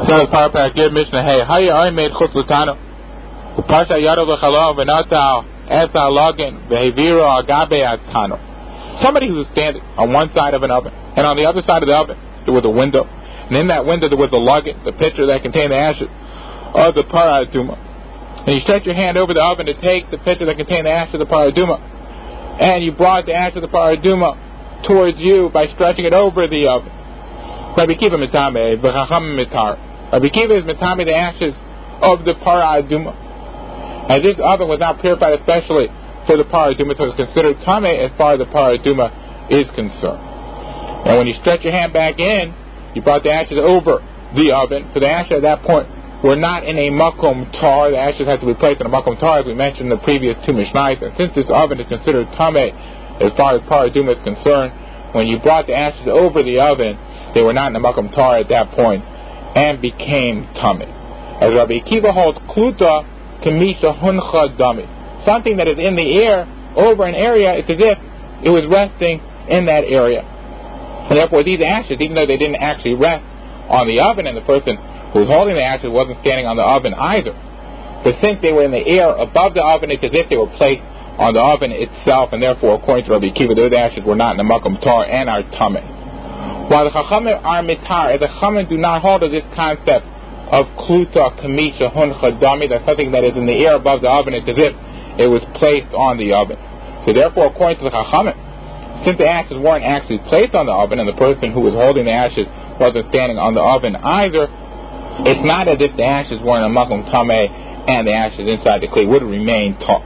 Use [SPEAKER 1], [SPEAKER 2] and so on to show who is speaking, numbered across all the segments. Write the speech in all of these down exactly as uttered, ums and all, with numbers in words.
[SPEAKER 1] So Paraparak Yud Mishnah Hey Haya I made Chutz Latano Upasha Yado V'Chalo V'Natal Esa Login V'Heviro Agabe Atano. Somebody who was standing on one side of an oven, and on the other side of the oven there was a window, and in that window there was a login, the pitcher that contained the ashes of the Para Aduma. And you stretch your hand over the oven to take the pitcher that contained the ashes of the Para Aduma, and you brought the ashes of the Para Aduma towards you by stretching it over the oven. Rabbi Kiva Mitame V'Chacham Mitar. Rabbi Kiva is Mitame the ashes of the Para Aduma. And this oven was not purified especially for the Para Aduma, so it's considered Tame as far as the Para Aduma is concerned. And when you stretch your hand back in, you brought the ashes over the oven. So the ashes at that point were not in a makom tar. The ashes had to be placed in a makom tar, as we mentioned in the previous two mishnayos. And since this oven is considered Tame as far as Para Aduma is concerned, when you brought the ashes over the oven, they were not in the makom tar at that point and became Tame. As Rabbi Akiva holds, Kluta Kamisha Huncha Dami. Something that is in the air over an area, it's as if it was resting in that area. And therefore these ashes, even though they didn't actually rest on the oven, and the person who was holding the ashes wasn't standing on the oven either, but since they were in the air above the oven, it's as if they were placed on the oven itself, and therefore according to Rabbi Akiva, those ashes were not in the makom tar and are tameh. While the chachamim are mitar, the chachamim do not hold to this concept of kluta kamisha huncha dami, that's something that is in the air above the oven, it's as if it was placed on the oven. So therefore, according to the chachamim, since the ashes weren't actually placed on the oven, and the person who was holding the ashes wasn't standing on the oven either, it's not as if the ashes were in a makom tameh and the ashes inside the clay would remain tar.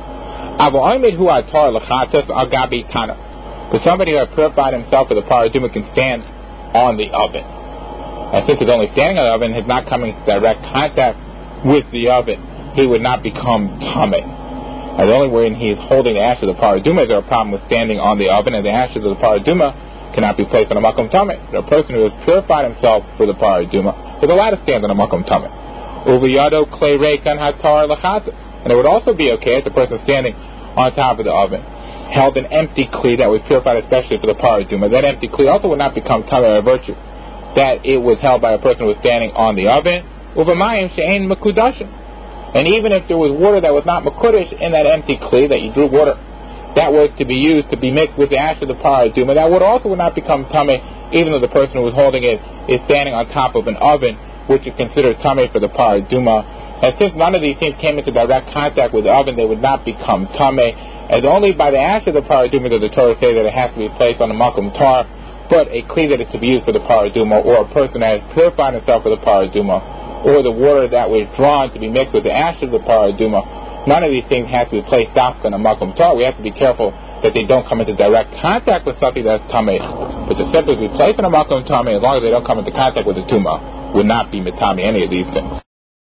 [SPEAKER 1] But somebody who had purified himself for the Para Aduma can stand on the oven. And since he's only standing on the oven, he's not coming into direct contact with the oven, he would not become tameh. And the only way he is holding the ashes of the Para Aduma is there a problem with standing on the oven, and the ashes of the Para Aduma cannot be placed on a makom tameh. The person who has purified himself for the Para Aduma is allowed to stand on a makom tameh. Uviyado klei reikan hatar lachata. And it would also be okay if the person standing on top of the oven held an empty kli that was purified especially for the Para Aduma. That empty kli also would not become tameh by virtue that it was held by a person who was standing on the oven. Uvamayim she'ein mekudashim. And even if there was water that was not mekudesh in that empty kli, that you drew water that was to be used to be mixed with the ash of the Para Aduma, that water also would not become tameh, even though the person who was holding it is standing on top of an oven, which is considered tameh for the Para Aduma. And since none of these things came into direct contact with the oven, they would not become tameh, as only by the ash of the Para Aduma does the Torah say that it has to be placed on a makom tar, but a kli that is to be used for the Para Aduma, or a person that has purified himself for the Para Aduma, or the water that was drawn to be mixed with the ash of the Para Aduma, none of these things have to be placed dafka on a makom tar. We have to be careful that they don't come into direct contact with something that's tameh. But to simply be placed on a makom tameh, as long as they don't come into contact with the tuma, would not be mitami any of these things.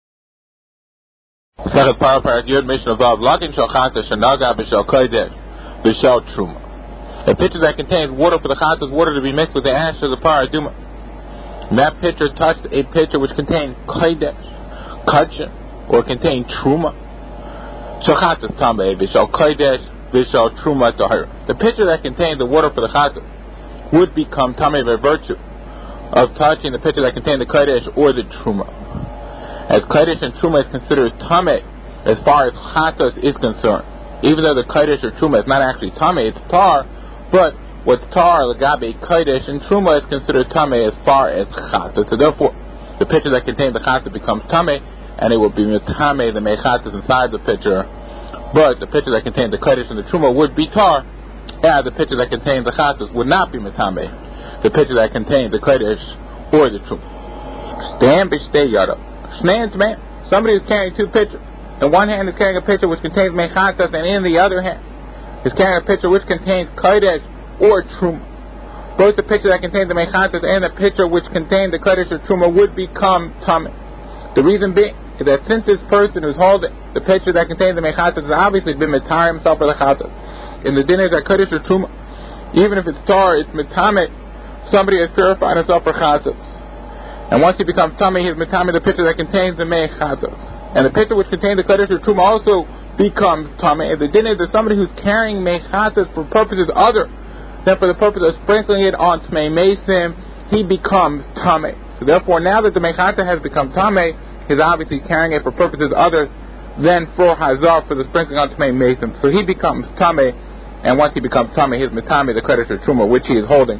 [SPEAKER 1] Second paragraph, Yud Mishnah Vav, Lagin Shalchata Shanaga B'Shal Kodesh B'Shal Truma. A pitcher that contains water for the chata's water to be mixed with the ash of the Para Aduma. And that pitcher touched a pitcher which contained Kodesh, Kachim, or contained Truma. Shalchata's Tameh B'Shal Kodesh B'Shal Truma Tahir. The pitcher that contained the water for the chata would become Tameh by virtue of touching the pitcher that contained the Kodesh or the Truma. As Kodesh and Truma is considered Tameh as far as Chatos is concerned. Even though the Kodesh or Truma is not actually Tameh, it's Tar, but what's Tar, Lagabe, Kodesh, and Truma is considered Tameh as far as Chatos. So therefore, the pitcher that contains the Chatos becomes Tameh, and it will be Tameh, the Mechatos inside the pitcher. But the pitcher that contains the Kodesh and the Truma would be Tar, and the pitcher that contains the Chatos would not be Tameh, the pitcher that contains the Kodesh or the Truma. Stand b'shtei yada. Shnan's man. Somebody is carrying two pitchers. In one hand is carrying a pitcher which contains mechatas, and in the other hand is carrying a pitcher which contains kodesh or truma. Both the pitcher that contains the mechatas and the pitcher which contains the kodesh or truma would become tameh. The reason being is that since this person who's holding the pitcher that contains the mechatas has obviously been mitar himself for the chatas, in the din is that kodesh or truma, even if it's tar, it's mitameh, somebody has purified himself for chatas. And once he becomes tameh, he's mitame the pitcher that contains the mechatos. And the pitcher which contains the kodesh or truma also becomes tameh. And the din is that somebody who's carrying mechatos for purposes other than for the purpose of sprinkling it on tmei mesim, he becomes tameh. So So therefore, now that the mechata has become tameh, he's obviously carrying it for purposes other than for hazar, for the sprinkling on tameh mason. So he becomes tameh, and once he becomes tameh, he's metame the kodesh or truma, which he is holding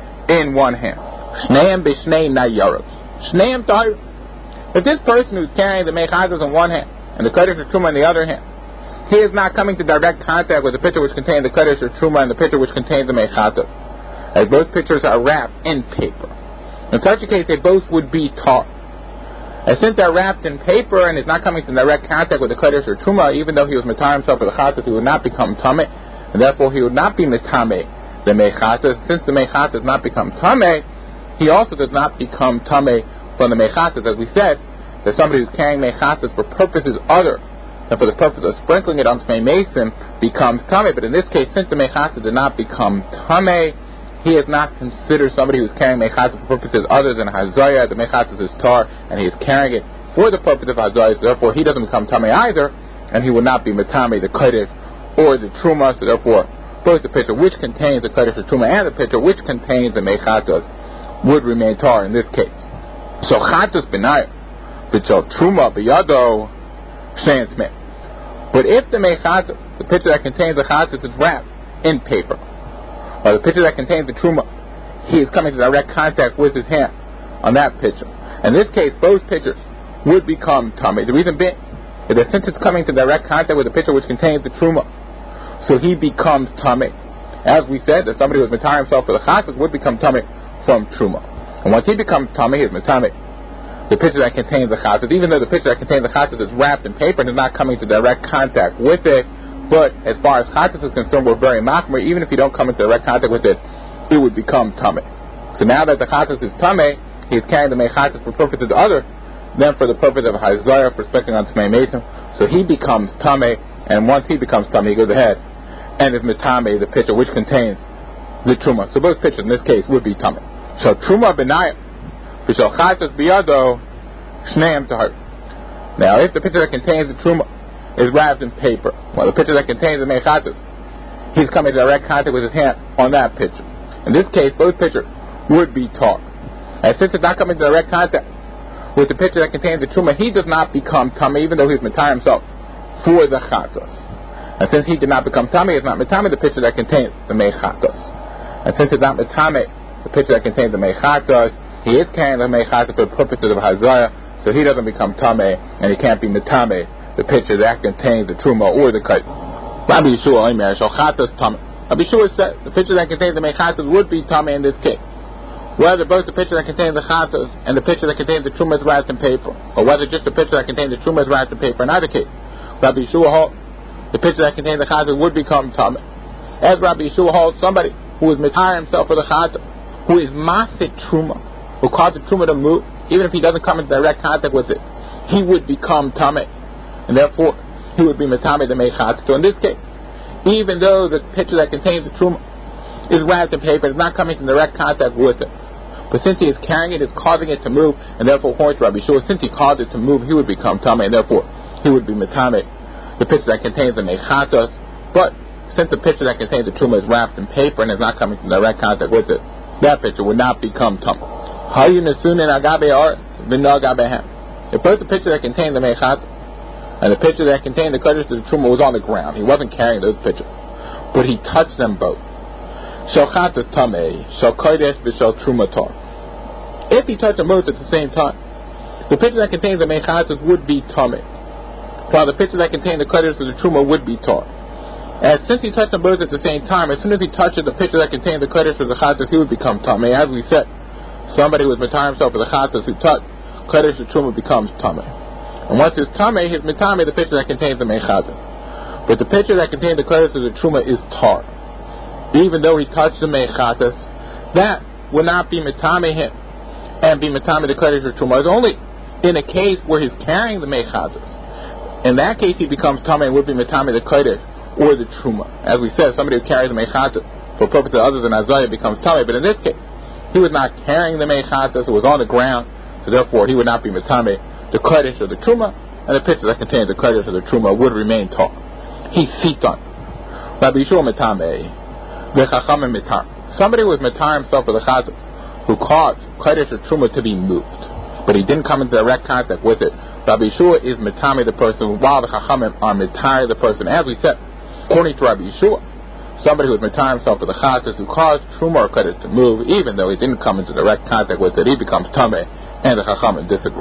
[SPEAKER 1] in one hand. Shneim b'shnei nayaros. Shneim tahir. If this person who's carrying the mechatas in one hand and the kodesh or truma in the other hand, he is not coming to direct contact with the pitcher which contains the kodesh or truma and the pitcher which contains the mechatas, as both pitchers are wrapped in paper. In such a case, they both would be tar. And since they're wrapped in paper and is not coming to direct contact with the kodesh or truma, even though he was matar himself for the chatas, he would not become tameh, and therefore he would not be metame the mechatas. Since the mechatas not become tameh, he also does not become tameh from the mechatas. As we said, that somebody who's carrying mechatas for purposes other than for the purpose of sprinkling it on tameh mason becomes tameh. But in this case, since the mechatas did not become tameh, he is not considered somebody who's carrying mechatas for purposes other than hazaya. The mechatas is tar, and he is carrying it for the purpose of hazaya. So therefore, he doesn't become tameh either, and he will not be metame the kodesh or the truma. So therefore, both the pitcher which contains the kodesh or truma and the pitcher which contains the mechatas would remain tar in this case. So chatas benayah, b'chol truma b'yado shein tmeh. But if the mechatas, the pitcher that contains the chatas, is wrapped in paper, or the pitcher that contains the truma, he is coming to direct contact with his hand on that pitcher. In this case, both pitchers would become tameh. The reason being is that since it's coming to direct contact with the pitcher which contains the truma, so he becomes tameh. As we said, that somebody who was matar himself for the chatas would become tameh from truma. And once he becomes tameh, he is metame the pitcher that contains the chatas, even though the pitcher that contains the chatas is wrapped in paper and is not coming to direct contact with it. But as far as chatas is concerned, we're very machmer. Even if you don't come into direct contact with it, it would become tameh. So now that the chatas is tameh, he is carrying the mechatas for purposes other than for the purpose of hazara, for sprinkling on tameh mason. So he becomes tameh, and once he becomes tameh, he goes ahead and is metame the pitcher which contains the truma. So both pitchers in this case would be tameh. So truma benayah, v'shal chatas biyado shneim tahor. Now, if the pitcher that contains the truma is wrapped in paper, while the pitcher that contains the mechatas, he's coming to direct contact with his hand on that pitcher. In this case, both pitchers would be tar. And since it's not coming to direct contact with the pitcher that contains the truma, he does not become tameh, even though he's matar himself for the chatas. And since he did not become tameh, he's not metame the pitcher that contains the mechatas. And since it's not metame the pitcher that contains the mechatas, he is carrying the mechatas for the purposes of hazara, so he doesn't become tameh, and he can't be metame the pitcher that contains the truma or the kite. Rabbi Yeshua Omer shal chatas tameh. Rabbi Yeshua said the pitcher that contains the mechatas would be tameh in this case, whether both the pitcher that contains the chatas and the pitcher that contains the truma is wrapped in paper, or whether just the pitcher that contains the truma is wrapped in paper. In either case, Rabbi Yeshua holds the pitcher that contains the chatas would become tameh. As Rabbi Yeshua holds, somebody who is matar himself for the chatas, who is masit truma, who caused the truma to move, even if he doesn't come in direct contact with it, he would become tameh, and therefore he would be metame the mechatas. So in this case, even though the pitcher that contains the truma is wrapped in paper, it's not coming in direct contact with it, but since he is carrying it, it's causing it to move, and therefore, according to Rabbi Yeshua, since he caused it to move, he would become tameh, and therefore he would be metame the pitcher that contains the mechatas. But since the pitcher that contains the truma is wrapped in paper and is not coming in direct contact with it, that pitcher would not become tameh. If both the pitcher that contained the mechatas and the pitcher that contained the kodesh of the truma was on the ground, he wasn't carrying those pitchers, but he touched them both. Shal chatas tameh, shal kodesh v'shal truma tar. If he touched them both at the same time, the pitcher that contains the mechatas would be tameh, while the pitcher that contained the kodesh of the truma would be tar. And since he touched them both at the same time, as soon as he touches the pitcher that contained the kodesh of the chatas, he would become tameh. As we said, somebody who was matar himself for the chatas who touched kodesh of truma becomes tameh. And once it's tameh, he's metame the pitcher that contains the mechatas. But the pitcher that contains the kodesh of the truma is tar. Even though he touched the mechatas, that will not be metame him and be metame the kodesh of truma. It's only in a case where he's carrying the mechatas. In that case, he becomes tameh and would be metame the kodesh or the truma. As we said, somebody who carries the mechatas for purposes other than azayah becomes tameh. But in this case, he was not carrying the mechatas; it was on the ground, so therefore he would not be metame the kodesh or the truma, and the pitcher that contains the kodesh or the truma would remain tar. He sitan. Rabbi Yeshua metame. Somebody who was matar himself for the chatas, who caused Kodesh or Truma to be moved, but he didn't come into direct contact with it. Rabbi Yeshua is Mitame the person, while the Chachamim are Mitare the person. As we said, according to Rabbi Yeshua, somebody who is Mitare himself with the Chatas who caused Truma or Kodesh to move, even though he didn't come into direct contact with it, he becomes Tameh, and the Chachamim disagree.